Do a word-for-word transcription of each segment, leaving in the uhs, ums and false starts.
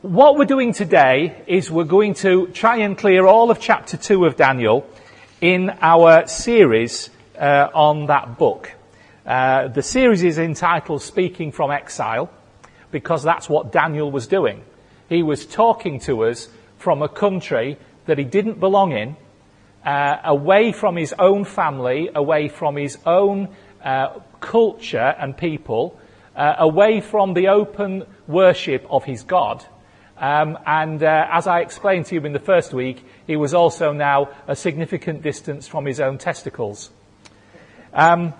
what we're doing today is we're going to try and clear all of chapter two of Daniel in our series uh, on that book. Uh, the series is entitled Speaking from Exile, because that's what Daniel was doing. He was talking to us from a country that he didn't belong in, uh, away from his own family, away from his own uh, culture and people, uh, away from the open worship of his God. Um, and uh, as I explained to you in the first week, he was also now a significant distance from his own testicles. Um,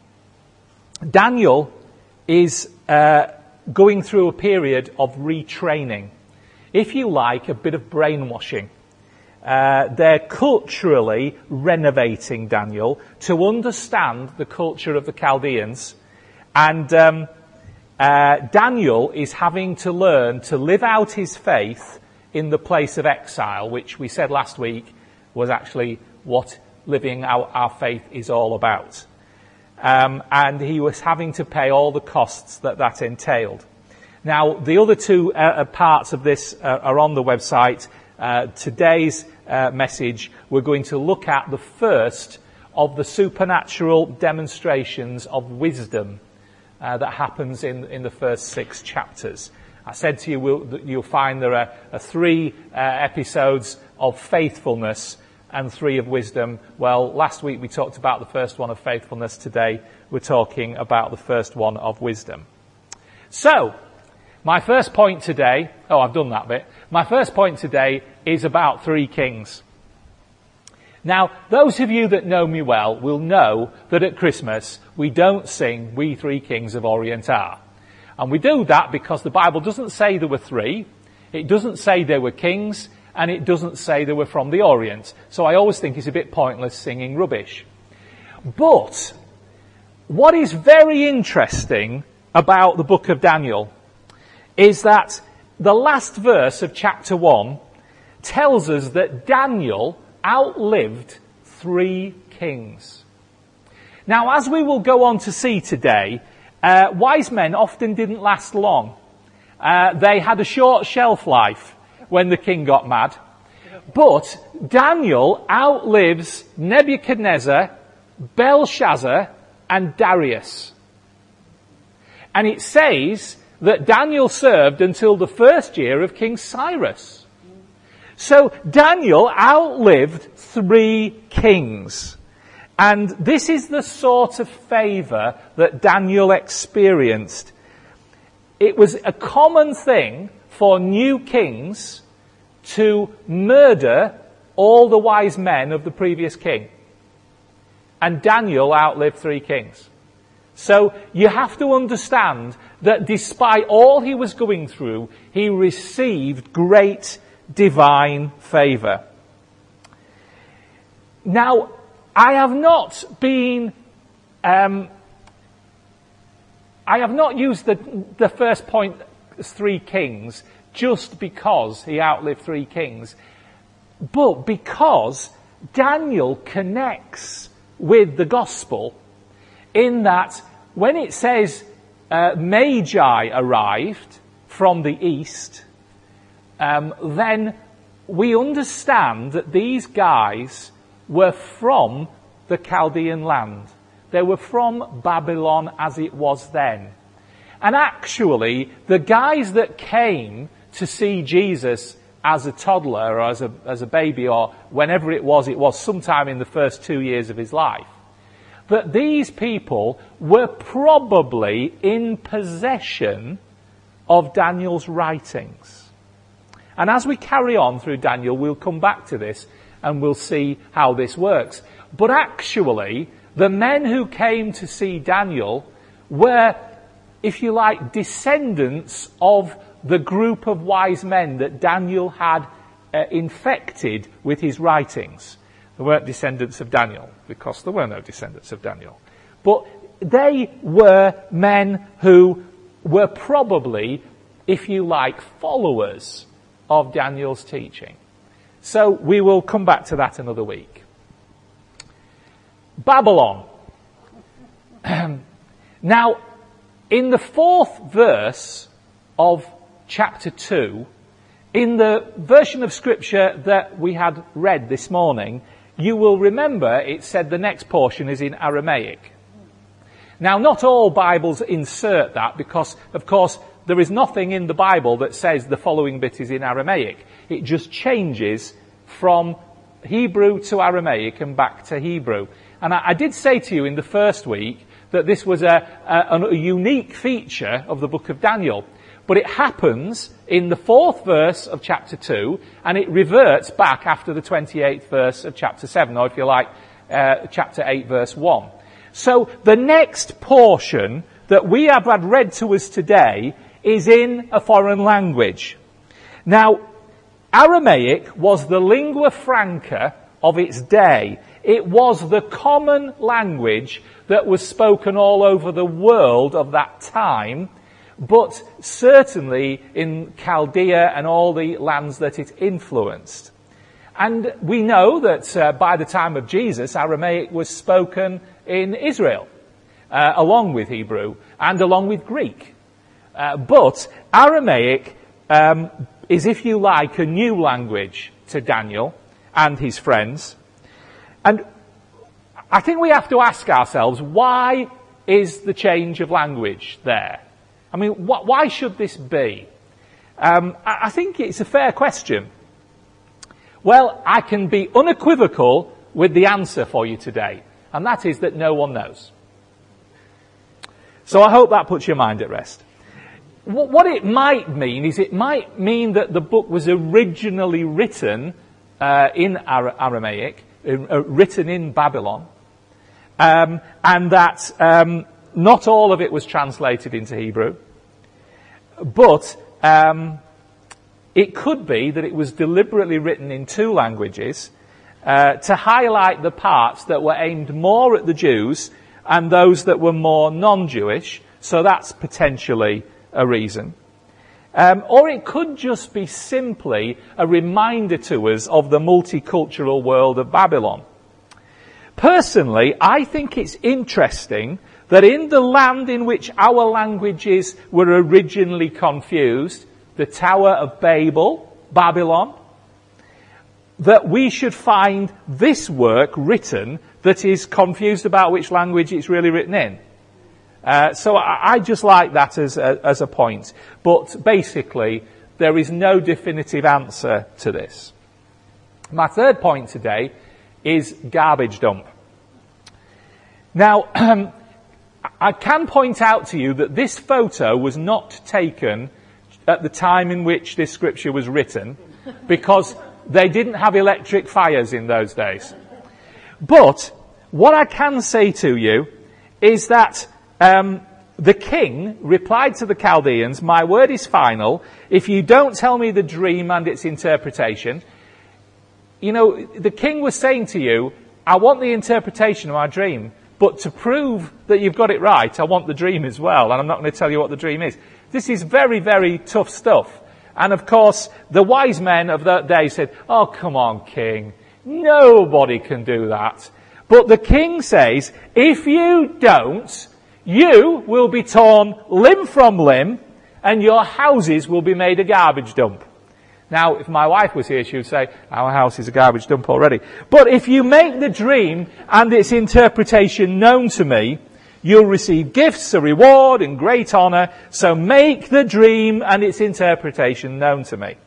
Daniel is uh, going through a period of retraining, if you like, a bit of brainwashing. Uh, they're culturally renovating Daniel to understand the culture of the Chaldeans, and um, uh, Daniel is having to learn to live out his faith in the place of exile, which we said last week was actually what living out our faith is all about. Um, and he was having to pay all the costs that that entailed. Now, the other two uh, parts of this uh, are on the website. Uh, today's uh, message, we're going to look at the first of the supernatural demonstrations of wisdom uh, that happens in, in the first six chapters. I said to you, we'll, you'll find there are, are three uh, episodes of faithfulness and three of wisdom. Well, last week we talked about the first one of faithfulness. Today we're talking about the first one of wisdom. So, my first point today, oh, I've done that bit. My first point today is about three kings. Now, those of you that know me well will know that at Christmas we don't sing We Three Kings of Orient Are. And we do that because the Bible doesn't say there were three, it doesn't say they were kings, and it doesn't say they were from the Orient. So I always think it's a bit pointless singing rubbish. But what is very interesting about the book of Daniel is that the last verse of chapter one tells us that Daniel outlived three kings. Now, as we will go on to see today, uh, wise men often didn't last long. Uh, they had a short shelf life when the king got mad. But Daniel outlives Nebuchadnezzar, Belshazzar, and Darius. And it says that Daniel served until the first year of King Cyrus. So Daniel outlived three kings. And this is the sort of favour that Daniel experienced. It was a common thing for new kings to murder all the wise men of the previous king. And Daniel outlived three kings. So you have to understand that despite all he was going through, he received great divine favour. Now, I have not been, um, I have not used the, the first point as three kings just because he outlived three kings, but because Daniel connects with the gospel in that when it says uh, Magi arrived from the east, um, then we understand that these guys were from the Chaldean land. They were from Babylon as it was then. And actually, the guys that came to see Jesus as a toddler or as a, as a baby or whenever it was, it was sometime in the first two years of his life, that these people were probably in possession of Daniel's writings. And as we carry on through Daniel, we'll come back to this and we'll see how this works. But actually, the men who came to see Daniel were, if you like, descendants of the group of wise men that Daniel had uh, infected with his writings. They weren't descendants of Daniel, because there were no descendants of Daniel. But they were men who were probably, if you like, followers of Daniel's teaching. So we will come back to that another week. Babylon. Now, in the fourth verse of chapter two, In the version of Scripture that we had read this morning, you will remember it said the next portion is in Aramaic. Now, not all Bibles insert that because, of course, there is nothing in the Bible that says the following bit is in Aramaic. It just changes from Hebrew to Aramaic and back to Hebrew. And I, I did say to you in the first week that this was a, a, a unique feature of the book of Daniel. But it happens in the fourth verse of chapter two, and it reverts back after the twenty-eighth verse of chapter seven, or if you like, uh, chapter eight, verse one. So the next portion that we have had read to us today is in a foreign language. Now, Aramaic was the lingua franca of its day. It was the common language that was spoken all over the world of that time, but certainly in Chaldea and all the lands that it influenced. And we know that uh, by the time of Jesus, Aramaic was spoken in Israel, uh, along with Hebrew and along with Greek. Uh, but Aramaic um, is, if you like, a new language to Daniel and his friends. And I think we have to ask ourselves, why is the change of language there? I mean, wh- why should this be? Um, I-, I think it's a fair question. Well, I can be unequivocal with the answer for you today, and that is that no one knows. So I hope that puts your mind at rest. W- what it might mean is it might mean that the book was originally written uh, in Ar- Aramaic, uh, written in Babylon, um, and that um, not all of it was translated into Hebrew, but um, it could be that it was deliberately written in two languages uh, to highlight the parts that were aimed more at the Jews and those that were more non-Jewish. So that's potentially a reason. Um, or it could just be simply a reminder to us of the multicultural world of Babylon. Personally, I think it's interesting that in the land in which our languages were originally confused, the Tower of Babel, Babylon, that we should find this work written that is confused about which language it's really written in. Uh, so I, I just like that as a, as a point. But basically, there is no definitive answer to this. My third point today is garbage dump. Now, um, I can point out to you that this photo was not taken at the time in which this scripture was written, because they didn't have electric fires in those days. But what I can say to you is that um, the king replied to the Chaldeans, "My word is final. If you don't tell me the dream and its interpretation," you know, the king was saying to you, "I want the interpretation of my dream, but to prove that you've got it right, I want the dream as well, and I'm not going to tell you what the dream is." This is very, very tough stuff. And of course, the wise men of that day said, "Oh, come on, king. Nobody can do that." But the king says, "If you don't, you will be torn limb from limb, and your houses will be made a garbage dump." Now, if my wife was here, she would say, "Our house is a garbage dump already." But if you make the dream and its interpretation known to me, you'll receive gifts, a reward, and great honor. So make the dream and its interpretation known to me.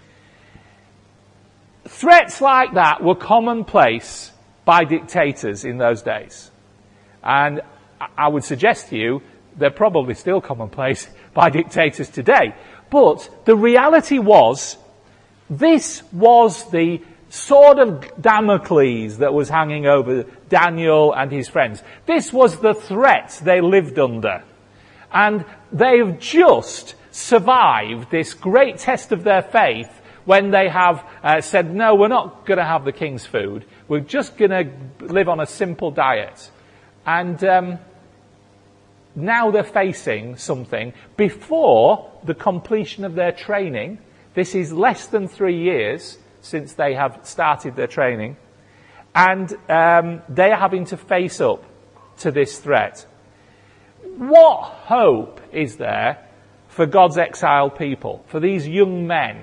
Threats like that were commonplace by dictators in those days. And I would suggest to you, they're probably still commonplace by dictators today. But the reality was, this was the sword of Damocles that was hanging over Daniel and his friends. This was the threat they lived under. And they've just survived this great test of their faith when they have uh, said, "No, we're not going to have the king's food. We're just going to live on a simple diet." And um, now they're facing something before the completion of their training. This is less than three years since they have started their training. And um, they are having to face up to this threat. What hope is there for God's exiled people, for these young men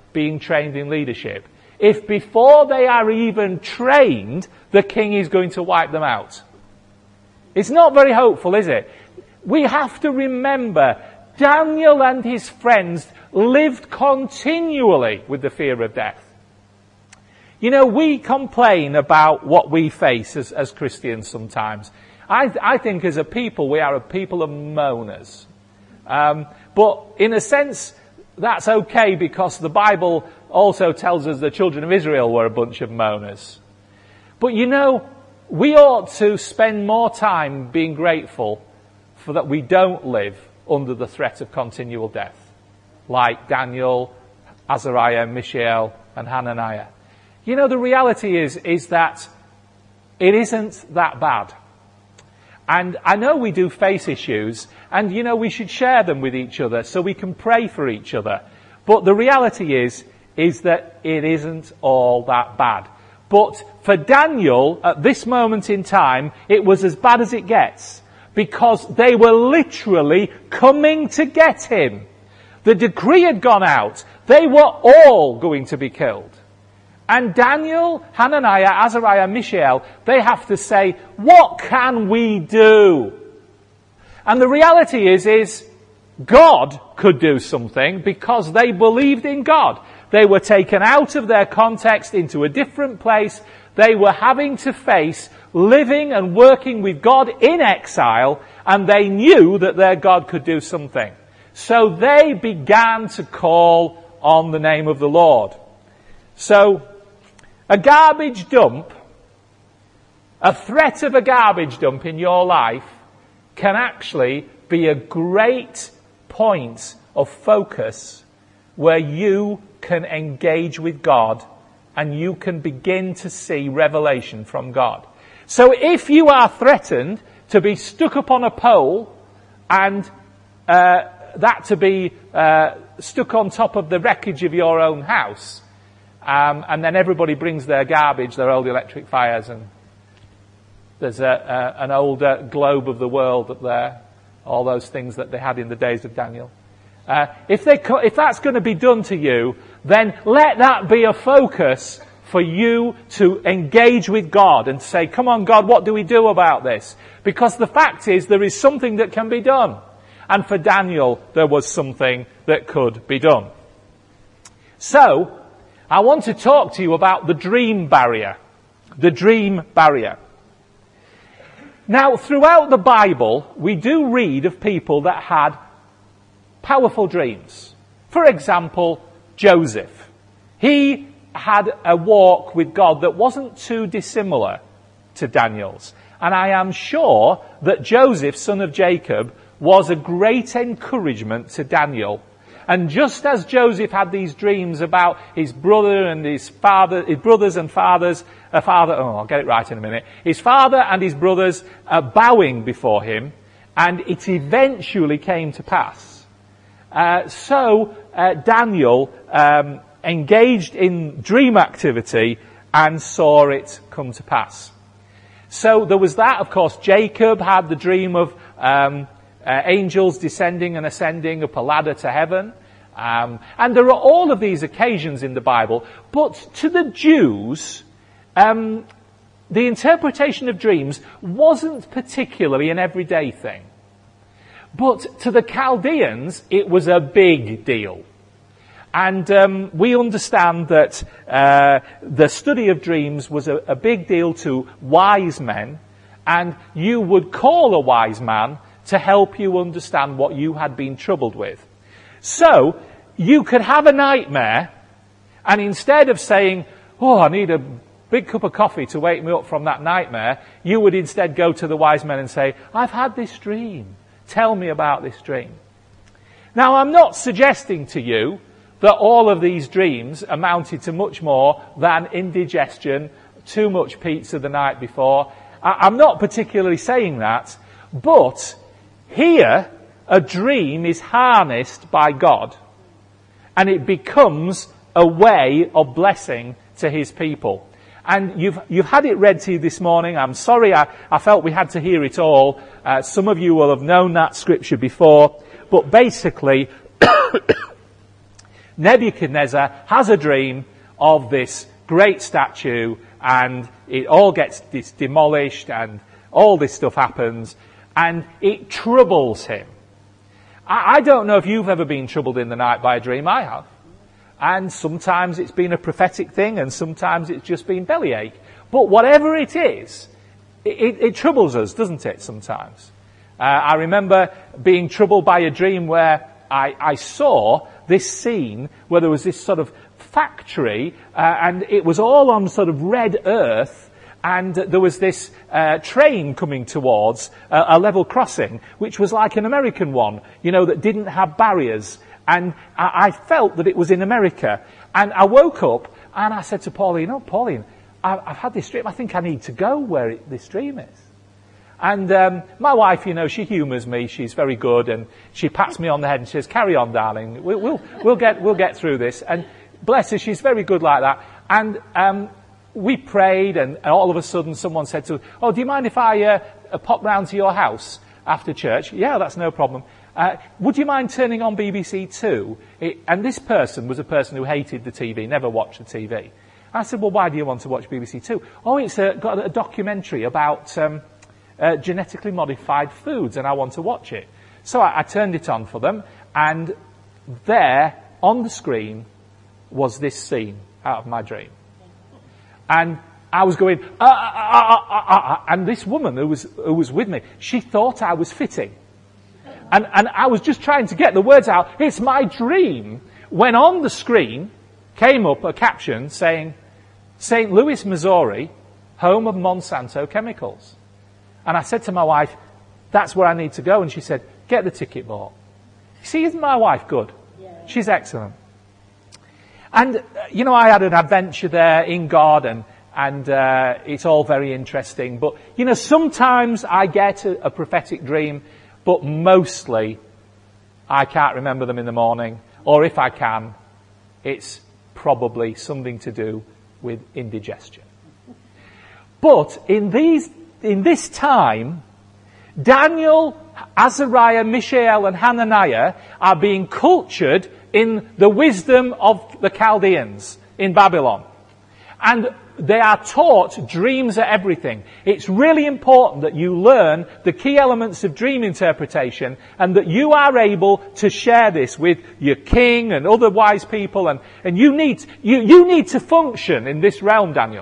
being trained in leadership if before they are even trained, the king is going to wipe them out? It's not very hopeful, is it? We have to remember Daniel and his friends lived continually with the fear of death. You know, we complain about what we face as, as Christians sometimes. I, I think as a people, we are a people of moaners. Um, but in a sense, that's okay because the Bible also tells us the children of Israel were a bunch of moaners. But you know, we ought to spend more time being grateful for that we don't live under the threat of continual death, like Daniel, Azariah, Mishael, and Hananiah. You know, the reality is, is that it isn't that bad. And I know we do face issues, and you know, we should share them with each other so we can pray for each other. But the reality is, is that it isn't all that bad. But for Daniel, at this moment in time, it was as bad as it gets, because they were literally coming to get him. The decree had gone out. They were all going to be killed. And Daniel, Hananiah, Azariah, Mishael, they have to say, what can we do? And the reality is, is God could do something because they believed in God. They were taken out of their context into a different place. They were having to face living and working with God in exile, and they knew that their God could do something. So they began to call on the name of the Lord. So, a garbage dump, a threat of a garbage dump in your life can actually be a great point of focus where you can engage with God and you can begin to see revelation from God. So if you are threatened to be stuck up on a pole and uh, that to be uh, stuck on top of the wreckage of your own house, Um, and then everybody brings their garbage, their old electric fires, and there's a, a, an older globe of the world up there, all those things that they had in the days of Daniel. Uh, if, they, if that's going to be done to you, then let that be a focus for you to engage with God and say, come on God, what do we do about this? Because the fact is, there is something that can be done. And for Daniel, there was something that could be done. So, I want to talk to you about the dream barrier. The dream barrier. Now, throughout the Bible, we do read of people that had powerful dreams. For example, Joseph. He had a walk with God that wasn't too dissimilar to Daniel's. And I am sure that Joseph, son of Jacob, was a great encouragement to Daniel. And just as Joseph had these dreams about his brother and his father, his brothers and fathers, a father, oh, I'll get it right in a minute, his father and his brothers uh, bowing before him, and it eventually came to pass. Uh, so uh, Daniel um, engaged in dream activity and saw it come to pass. So there was that, of course. Jacob had the dream of um, Uh, angels descending and ascending up a ladder to heaven. Um, and there are all of these occasions in the Bible. But to the Jews, um, the interpretation of dreams wasn't particularly an everyday thing. But to the Chaldeans, it was a big deal. And um, we understand that uh, the study of dreams was a, a big deal to wise men. And you would call a wise man to help you understand what you had been troubled with. So, you could have a nightmare, and instead of saying, oh, I need a big cup of coffee to wake me up from that nightmare, you would instead go to the wise men and say, I've had this dream. Tell me about this dream. Now, I'm not suggesting to you that all of these dreams amounted to much more than indigestion, too much pizza the night before. I'm not particularly saying that, but here, a dream is harnessed by God, and it becomes a way of blessing to his people. And you've, you've had it read to you this morning. I'm sorry, I, I felt we had to hear it all. Uh, some of you will have known that scripture before. But basically, Nebuchadnezzar has a dream of this great statue, and it all gets dis- demolished, and all this stuff happens, and it troubles him. I, I don't know if you've ever been troubled in the night by a dream. I have. And sometimes it's been a prophetic thing, and sometimes it's just been bellyache. But whatever it is, it, it, it troubles us, doesn't it, sometimes? Uh, I remember being troubled by a dream where I, I saw this scene where there was this sort of factory, uh, and it was all on sort of red earth, and there was this uh, train coming towards uh, a level crossing, which was like an American one, you know, that didn't have barriers. And I, I felt that it was in America. And I woke up and I said to Pauline, oh, Pauline, I, I've had this dream. I think I need to go where it, this dream is. And um, my wife, you know, she humours me. She's very good, and she pats me on the head and says, "Carry on, darling. We'll we'll, we'll get we'll get through this." And bless her, she's very good like that. And um, we prayed, and, and all of a sudden, someone said to her, "Oh, do you mind if I uh, pop round to your house after church?" "Yeah, that's no problem." Uh, would you mind turning on B B C Two? It, and this person was a person who hated the T V, never watched the T V. I said, "Well, why do you want to watch B B C Two?" "Oh, it's uh, got a documentary about um, uh, genetically modified foods, and I want to watch it." So I, I turned it on for them, and there on the screen was this scene out of my dream. And I was going, ah, ah, ah, ah, ah, ah, and this woman who was who was with me, she thought I was fitting. And, and I was just trying to get the words out. It's my dream. When on the screen came up a caption saying, Saint Louis, Missouri, home of Monsanto chemicals. And I said to my wife, that's where I need to go. And she said, get the ticket bought. You see, isn't my wife good? Yeah. She's excellent. And, uh, you know, I had an adventure there in God, and, and uh, it's all very interesting. But, you know, sometimes I get a, a prophetic dream, but mostly, I can't remember them in the morning. Or if I can, it's probably something to do with indigestion. But in these, in this time, Daniel, Azariah, Mishael, and Hananiah are being cultured in the wisdom of the Chaldeans in Babylon. And they are taught dreams are everything. It's really important that you learn the key elements of dream interpretation, and that you are able to share this with your king and other wise people, and, and you need, you, you need to function in this realm, Daniel.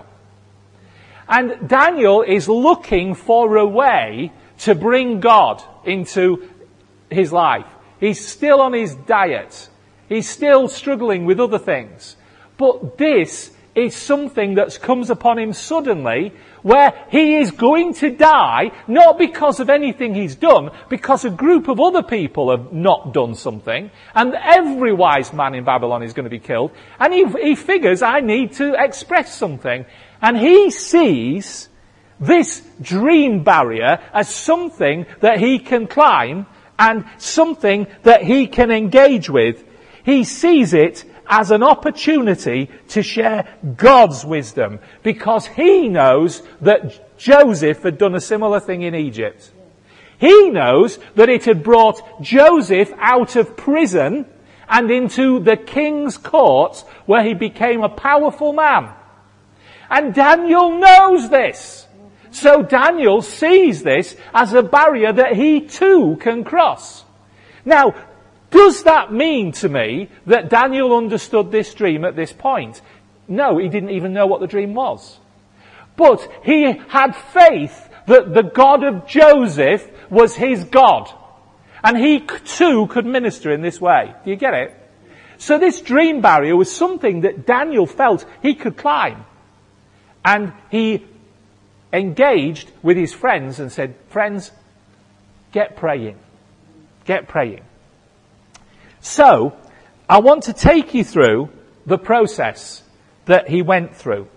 And Daniel is looking for a way to bring God into his life. He's still on his diet. He's still struggling with other things. But this is something that comes upon him suddenly, where he is going to die, not because of anything he's done, because a group of other people have not done something, and every wise man in Babylon is going to be killed, and he, he figures, I need to express something, and he sees this dream barrier as something that he can climb, and something that he can engage with. He sees it as an opportunity to share God's wisdom, because he knows that Joseph had done a similar thing in Egypt. He knows that it had brought Joseph out of prison and into the king's courts, where he became a powerful man. And Daniel knows this. So Daniel sees this as a barrier that he too can cross. Now, does that mean to me that Daniel understood this dream at this point? No, he didn't even know what the dream was. But he had faith that the God of Joseph was his God. And he too could minister in this way. Do you get it? So this dream barrier was something that Daniel felt he could climb. And he engaged with his friends and said, friends, get praying. Get praying. So, I want to take you through the process that he went through.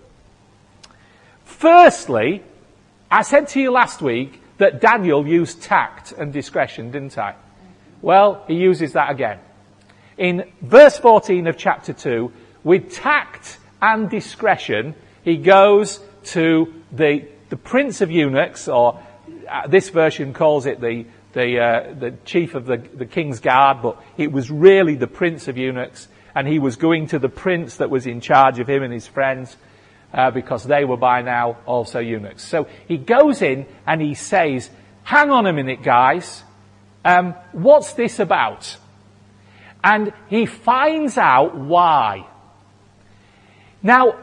Firstly, I said to you last week that Daniel used tact and discretion, didn't I? Well, he uses that again. In verse fourteen of chapter two, with tact and discretion, he goes to the, the prince of eunuchs, or uh, this version calls it the the uh, the chief of the, the king's guard, but it was really the prince of eunuchs, and he was going to the prince that was in charge of him and his friends, uh, because they were by now also eunuchs. So he goes in and he says, hang on a minute, guys, um, what's this about? And he finds out why. Now,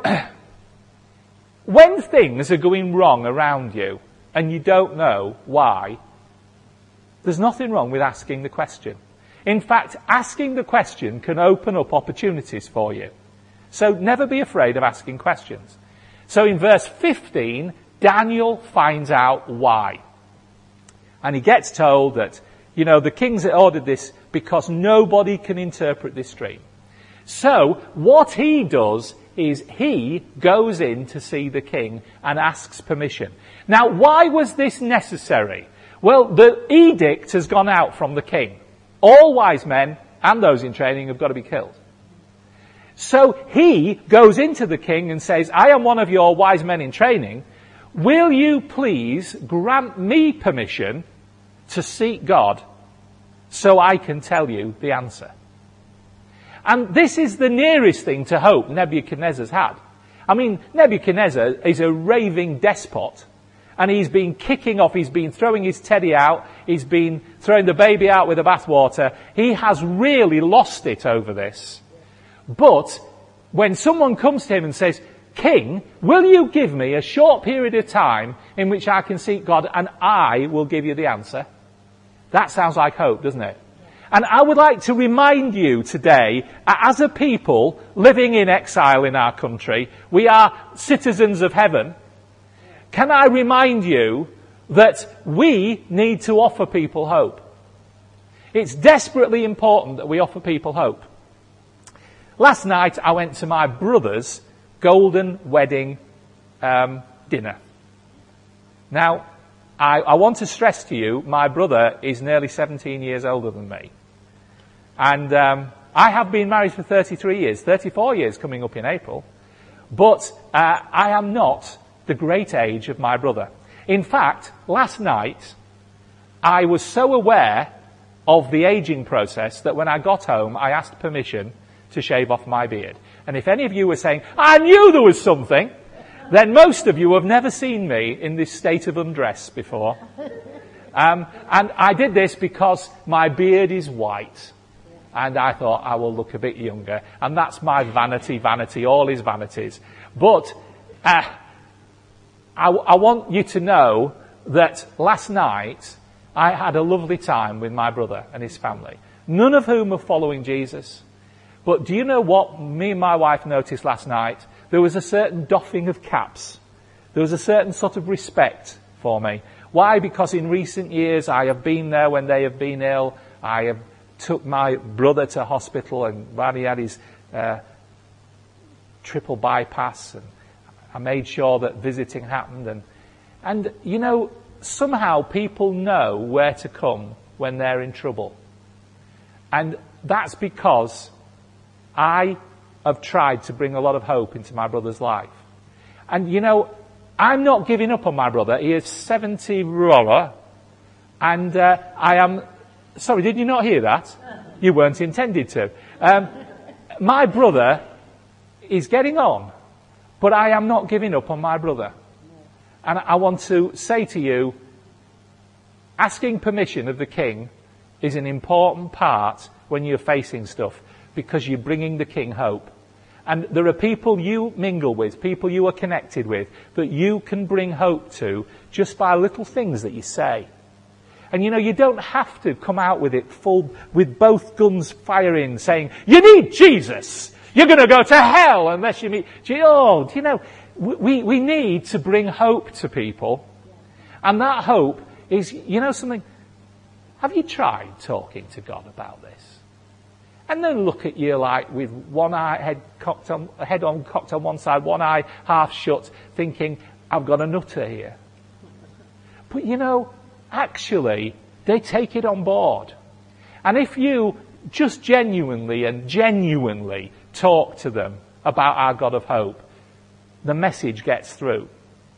when things are going wrong around you and you don't know why, there's nothing wrong with asking the question. In fact, asking the question can open up opportunities for you. So never be afraid of asking questions. So in verse fifteen, Daniel finds out why. And he gets told that, you know, the king's ordered this because nobody can interpret this dream. So what he does is he goes in to see the king and asks permission. Now, why was this necessary? Well, the edict has gone out from the king. All wise men and those in training have got to be killed. So he goes into the king and says, I am one of your wise men in training. Will you please grant me permission to seek God so I can tell you the answer? And this is the nearest thing to hope Nebuchadnezzar's had. I mean, Nebuchadnezzar is a raving despot. And he's been kicking off, he's been throwing his teddy out, he's been throwing the baby out with the bathwater. He has really lost it over this. But when someone comes to him and says, King, will you give me a short period of time in which I can seek God and I will give you the answer? That sounds like hope, doesn't it? And I would like to remind you today, as a people living in exile in our country, we are citizens of heaven. Can I remind you that we need to offer people hope? It's desperately important that we offer people hope. Last night I went to my brother's golden wedding um, dinner. Now, I, I want to stress to you, my brother is nearly seventeen years older than me. And um, I have been married for thirty-three years, thirty-four years coming up in April. But uh, I am not the great age of my brother. In fact, last night, I was so aware of the aging process that when I got home, I asked permission to shave off my beard. And if any of you were saying, I knew there was something, then most of you have never seen me in this state of undress before. Um, and I did this because my beard is white. And I thought I will look a bit younger. And that's my vanity, vanity, all is vanities. But uh, I, I want you to know that last night I had a lovely time with my brother and his family, none of whom are following Jesus. But do you know what me and my wife noticed last night? There was a certain doffing of caps. There was a certain sort of respect for me. Why? Because in recent years I have been there when they have been ill. I have took my brother to hospital and while he had his uh, triple bypass, and I made sure that visiting happened. And, and, you know, somehow people know where to come when they're in trouble. And that's because I have tried to bring a lot of hope into my brother's life. And, you know, I'm not giving up on my brother. He is seventy roller. And uh, I am... Sorry, did you not hear that? You weren't intended to. Um, my brother is getting on. But I am not giving up on my brother. And I want to say to you, asking permission of the king is an important part when you're facing stuff, because you're bringing the king hope. And there are people you mingle with, people you are connected with, that you can bring hope to just by little things that you say. And you know, you don't have to come out with it full, with both guns firing, saying, you need Jesus! You're going to go to hell unless you meet... Oh, you know, we, we need to bring hope to people. And that hope is, you know something, have you tried talking to God about this? And then look at you like with one eye, head cocked on, head on cocked on one side, one eye half shut, thinking, I've got a nutter here. But you know, actually, they take it on board. And if you just genuinely and genuinely talk to them about our God of hope, the message gets through.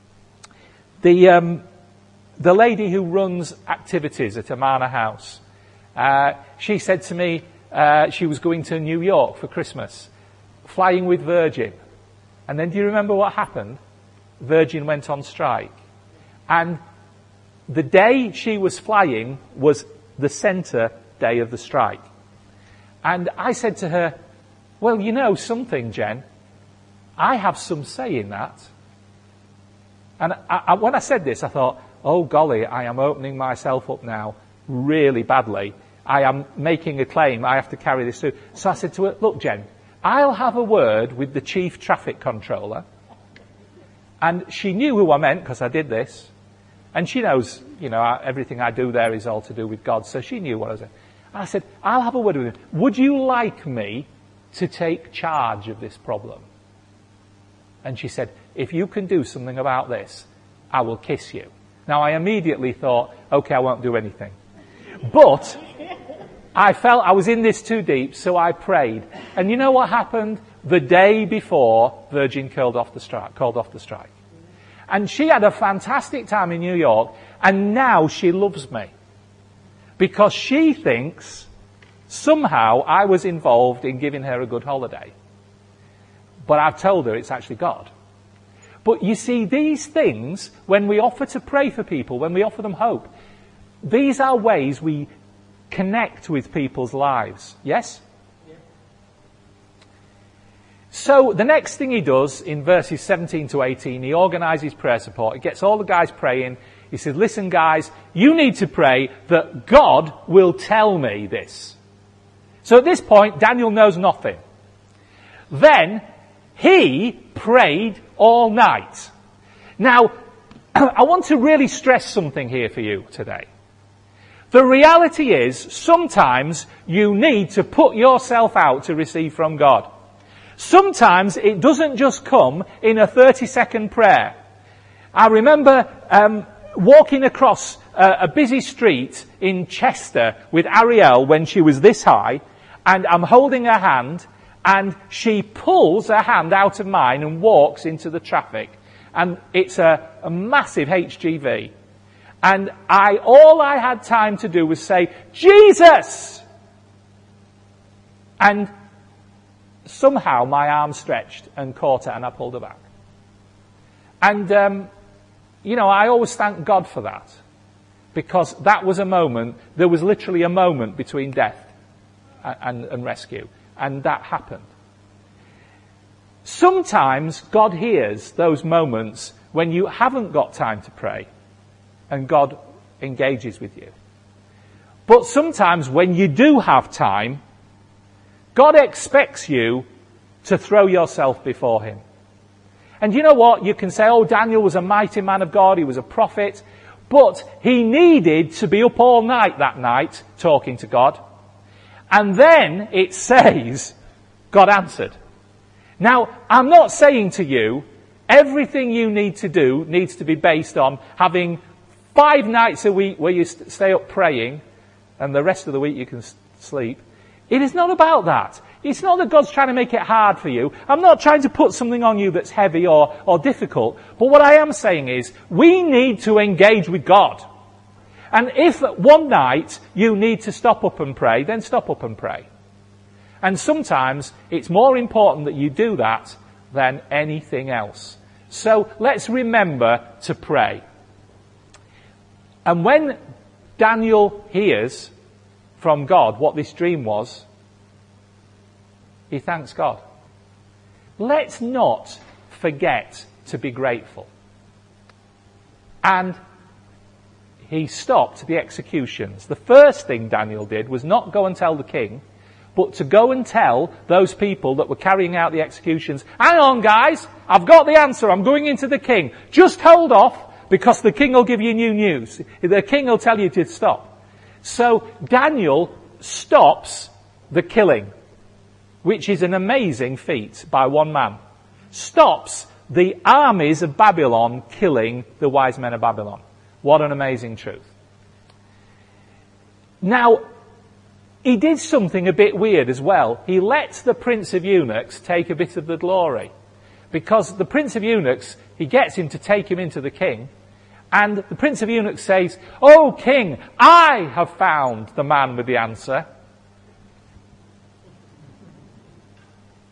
The um, the lady who runs activities at Amana House, uh, she said to me, uh, she was going to New York for Christmas, flying with Virgin. And then do you remember what happened? Virgin went on strike. And the day she was flying was the centre day of the strike. And I said to her, well, you know something, Jen, I have some say in that. And I, I, when I said this, I thought, oh golly, I am opening myself up now really badly. I am making a claim, I have to carry this through. So I said to her, look, Jen, I'll have a word with the chief traffic controller. And she knew who I meant because I did this. And she knows, you know, everything I do there is all to do with God. So she knew what I was saying. And I said, I'll have a word with him. Would you like me to take charge of this problem? And she said, if you can do something about this, I will kiss you. Now, I immediately thought, okay, I won't do anything. But I felt I was in this too deep, so I prayed. And you know what happened? The day before, Virgin called off the strike. Called off the strike. And she had a fantastic time in New York, and now she loves me. Because she thinks somehow I was involved in giving her a good holiday. But I've told her it's actually God. But you see, these things, when we offer to pray for people, when we offer them hope, these are ways we connect with people's lives. Yes? Yeah. So the next thing he does in verses seventeen to eighteen, he organises prayer support. He gets all the guys praying. He says, listen guys, you need to pray that God will tell me this. So at this point, Daniel knows nothing. Then he prayed all night. Now, I want to really stress something here for you today. The reality is, sometimes you need to put yourself out to receive from God. Sometimes it doesn't just come in a thirty-second prayer. I remember um, walking across a, a busy street in Chester with Ariel when she was this high, and I'm holding her hand, and she pulls her hand out of mine and walks into the traffic. And it's a, a massive H G V. And I, all I had time to do was say, Jesus! And somehow my arm stretched and caught her and I pulled her back. And, um, you know, I always thank God for that. Because that was a moment, there was literally a moment between death and, and, and rescue. And that happened. Sometimes God hears those moments when you haven't got time to pray. And God engages with you. But sometimes when you do have time, God expects you to throw yourself before him. And you know what? You can say, oh, Daniel was a mighty man of God, he was a prophet, but he needed to be up all night that night talking to God. And then it says, God answered. Now, I'm not saying to you, everything you need to do needs to be based on having five nights a week where you st- stay up praying, and the rest of the week you can s- sleep. It is not about that. It's not that God's trying to make it hard for you. I'm not trying to put something on you that's heavy or, or difficult. But what I am saying is, we need to engage with God. And if one night you need to stop up and pray, then stop up and pray. And sometimes it's more important that you do that than anything else. So let's remember to pray. And when Daniel hears from God what this dream was, he thanks God. Let's not forget to be grateful. And he stopped the executions. The first thing Daniel did was not go and tell the king, but to go and tell those people that were carrying out the executions, hang on guys, I've got the answer, I'm going into the king. Just hold off, because the king will give you new news. The king will tell you to stop. So Daniel stops the killing, which is an amazing feat by one man. Stops the armies of Babylon killing the wise men of Babylon. What an amazing truth. Now, he did something a bit weird as well. He let the prince of eunuchs take a bit of the glory. Because the prince of eunuchs, he gets him to take him into the king. And the prince of eunuchs says, "Oh king, I have found the man with the answer."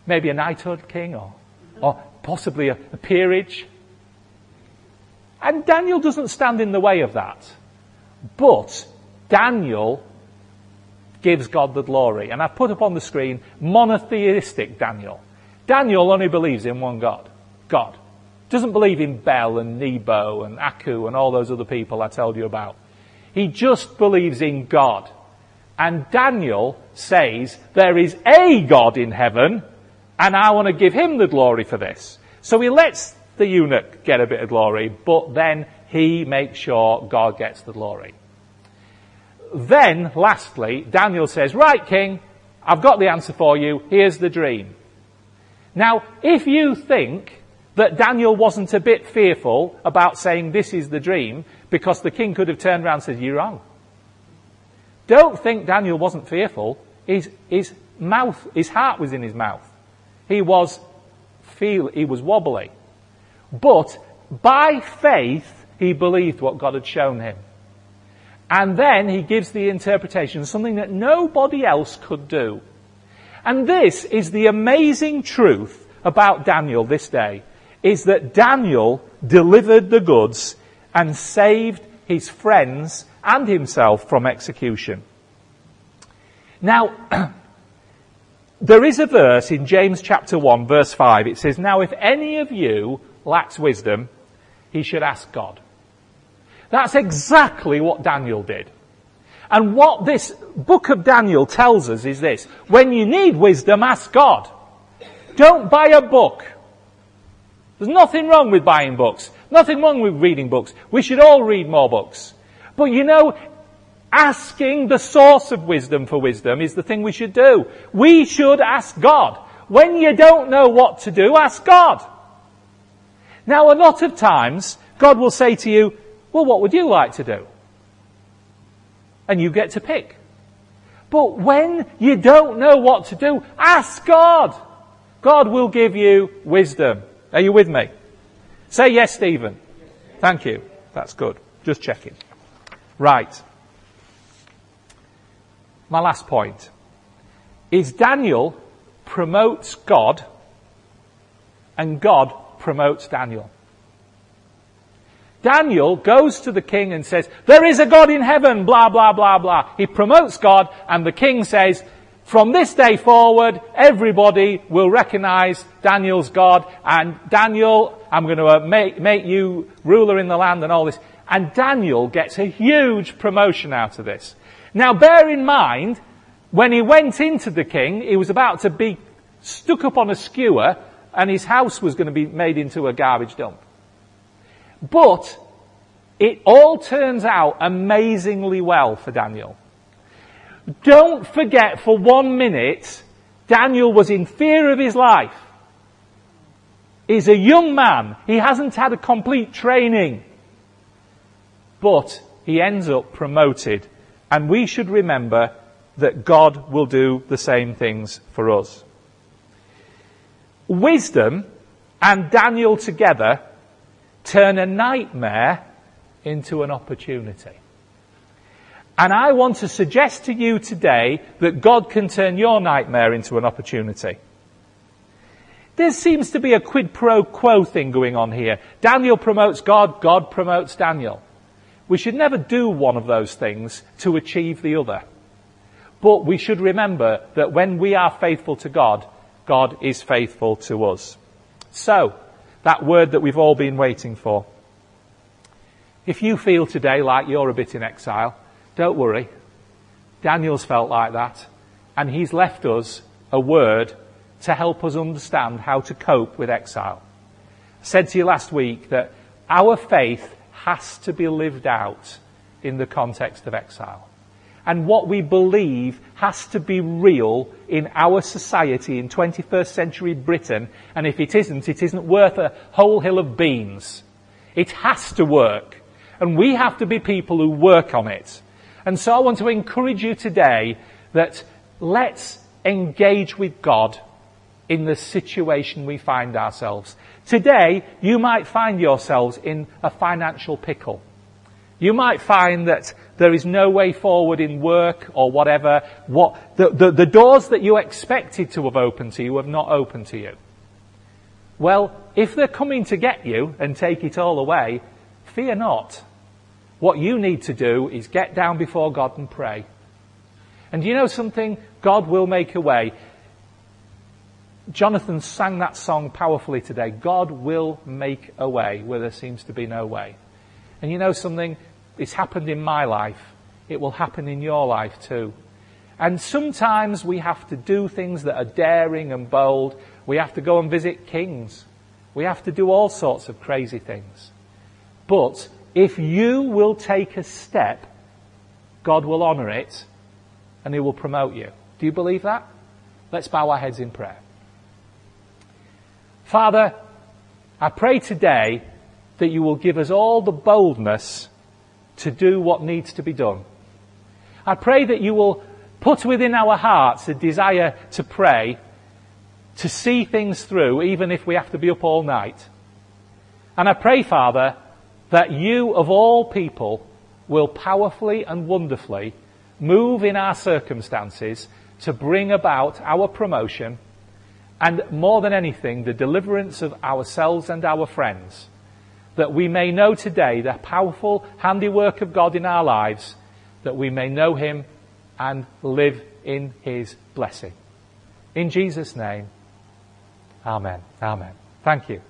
maybe a knighthood king or, or possibly a, a peerage. And Daniel doesn't stand in the way of that. But Daniel gives God the glory. And I've put up on the screen monotheistic Daniel. Daniel only believes in one God. God. Doesn't believe in Bel and Nebo and Aku and all those other people I told you about. He just believes in God. And Daniel says there is a God in heaven and I want to give him the glory for this. So he lets the eunuch get a bit of glory, but then he makes sure God gets the glory. Then, lastly, Daniel says, right, king, I've got the answer for you. Here's the dream. Now, if you think that Daniel wasn't a bit fearful about saying this is the dream, because the king could have turned around and said, you're wrong. Don't think Daniel wasn't fearful. His, his mouth, his heart was in his mouth. He was feel, he was wobbly. But by faith, he believed what God had shown him. And then he gives the interpretation, something that nobody else could do. And this is the amazing truth about Daniel this day, is that Daniel delivered the goods and saved his friends and himself from execution. Now, there is a verse in James chapter one, verse five. It says, now if any of you lacks wisdom, he should ask God. That's exactly what Daniel did. And what this book of Daniel tells us is this. When you need wisdom, ask God. Don't buy a book. There's nothing wrong with buying books. Nothing wrong with reading books. We should all read more books. But you know, asking the source of wisdom for wisdom is the thing we should do. We should ask God. When you don't know what to do, ask God. Now, a lot of times, God will say to you, well, what would you like to do? And you get to pick. But when you don't know what to do, ask God. God will give you wisdom. Are you with me? Say yes, Stephen. Thank you. That's good. Just checking. Right. My last point is Daniel promotes God and God promotes Daniel. Daniel goes to the king and says, there is a God in heaven, blah, blah, blah, blah. He promotes God, and the king says, from this day forward, everybody will recognize Daniel's God, and Daniel, I'm going to make, make you ruler in the land and all this. And Daniel gets a huge promotion out of this. Now, bear in mind, when he went into the king, he was about to be stuck up on a skewer, and his house was going to be made into a garbage dump. But it all turns out amazingly well for Daniel. Don't forget for one minute, Daniel was in fear of his life. He's a young man. He hasn't had a complete training. But he ends up promoted. And we should remember that God will do the same things for us. Wisdom and Daniel together turn a nightmare into an opportunity. And I want to suggest to you today that God can turn your nightmare into an opportunity. There seems to be a quid pro quo thing going on here. Daniel promotes God, God promotes Daniel. We should never do one of those things to achieve the other. But we should remember that when we are faithful to God, God is faithful to us. So, that word that we've all been waiting for. If you feel today like you're a bit in exile, don't worry. Daniel's felt like that. And he's left us a word to help us understand how to cope with exile. I said to you last week that our faith has to be lived out in the context of exile. And what we believe has to be real in our society in twenty-first century Britain. And if it isn't, it isn't worth a whole hill of beans. It has to work. And we have to be people who work on it. And so I want to encourage you today that let's engage with God in the situation we find ourselves. Today, you might find yourselves in a financial pickle. You might find that there is no way forward in work or whatever. What the, the, the doors that you expected to have opened to you have not opened to you. Well, if they're coming to get you and take it all away, fear not. What you need to do is get down before God and pray. And you know something? God will make a way. Jonathan sang that song powerfully today. God will make a way where there seems to be no way. And you know something? It's happened in my life. It will happen in your life too. And sometimes we have to do things that are daring and bold. We have to go and visit kings. We have to do all sorts of crazy things. But if you will take a step, God will honour it and He will promote you. Do you believe that? Let's bow our heads in prayer. Father, I pray today that you will give us all the boldness to do what needs to be done. I pray that you will put within our hearts a desire to pray, to see things through, even if we have to be up all night. And I pray, Father, that you, of all people, will powerfully and wonderfully move in our circumstances to bring about our promotion and, more than anything, the deliverance of ourselves and our friends, that we may know today the powerful handiwork of God in our lives, that we may know Him and live in His blessing. In Jesus' name, amen. Amen. Thank you.